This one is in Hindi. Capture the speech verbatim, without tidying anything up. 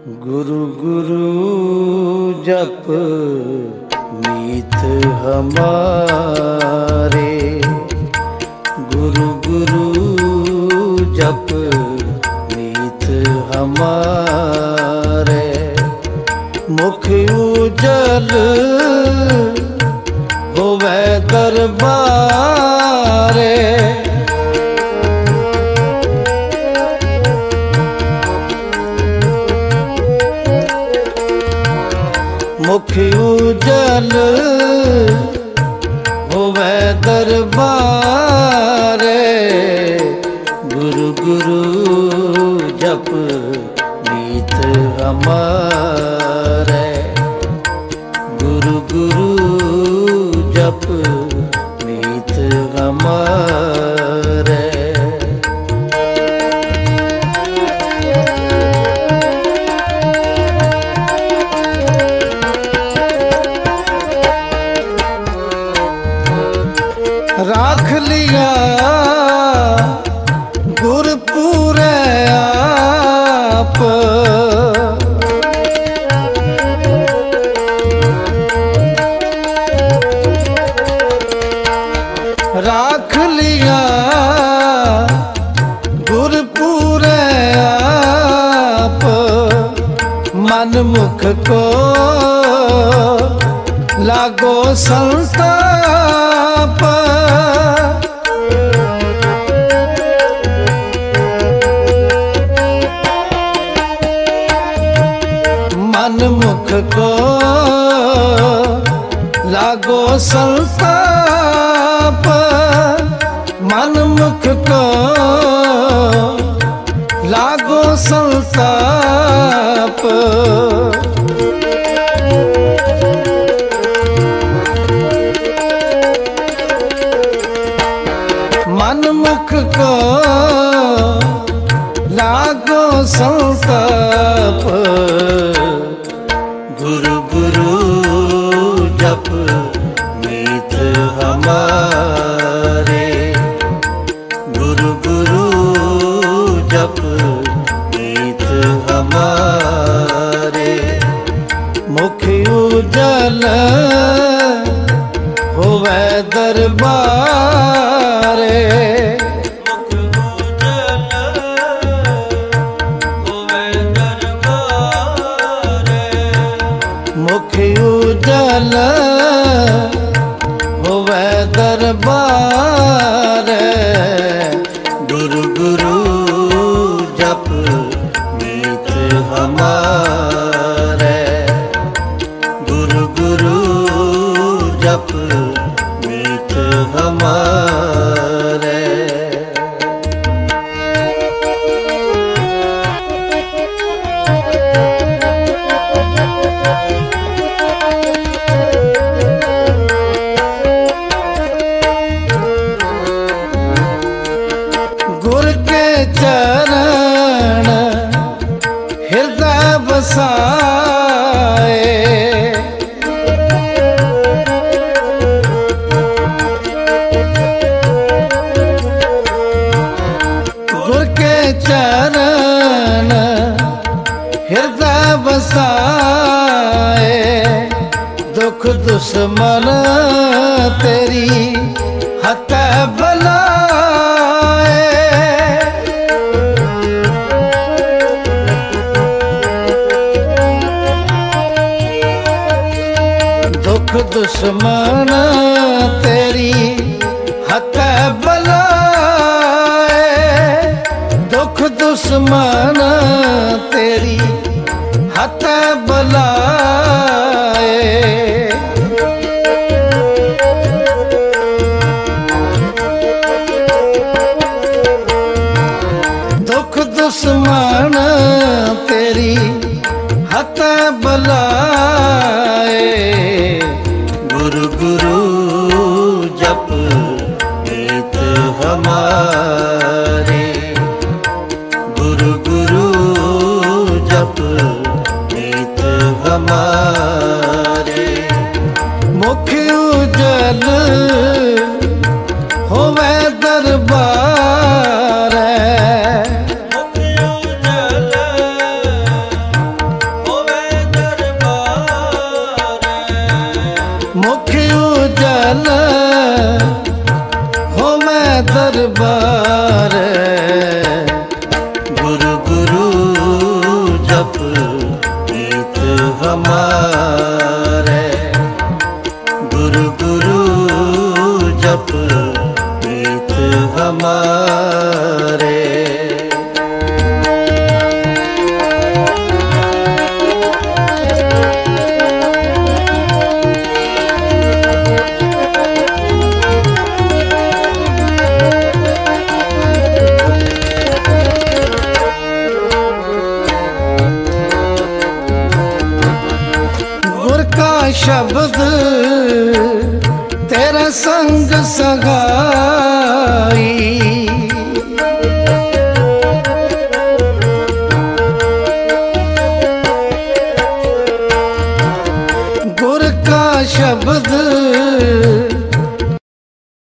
गुरु गुरु जप मीत हमारे, गुरु गुरु जप मीत हमारे। मुख उजल होवे दरबारे, मुख उजल होवे दरबारे। गुरु गुरु जप मीत हमारे, गुरु गुरु जप मीत हमारे। राख लिया गुरपुरे आप, राख लिया गुरपुरे आप। मन मुख को लागो संताप, मन मुख को लागो संताप। मन मुख को लागो संताप। मन मुख को लागो संताप। गुरु गुरु जप मीत हमारे, गुरु गुरु जप मीत हमारे। मुख उजल होवे दरबारे, मुख उजल होवे दरबारे। गुरु गुरु जप मीत हमारे, गुरु गुरु जप मीत हमारे। गुर के चरण हृदय बसाए, गुर के चरण हृदय बसाए। दुख दुश्मन तेरी हथ बुलाए, दुख दुश्मन तेरी हथ बुलाए। दुख दुश्मन तेरी हथ बुलाए। दुख दुश्मन तेरी हथ बुलाए। गुरु गुरु जप मीत हमारे, गुरु गुरु जप मीत हमारे। मुख उजल होवे दरबारे, मुख उजल सगाई। गुर का शब्द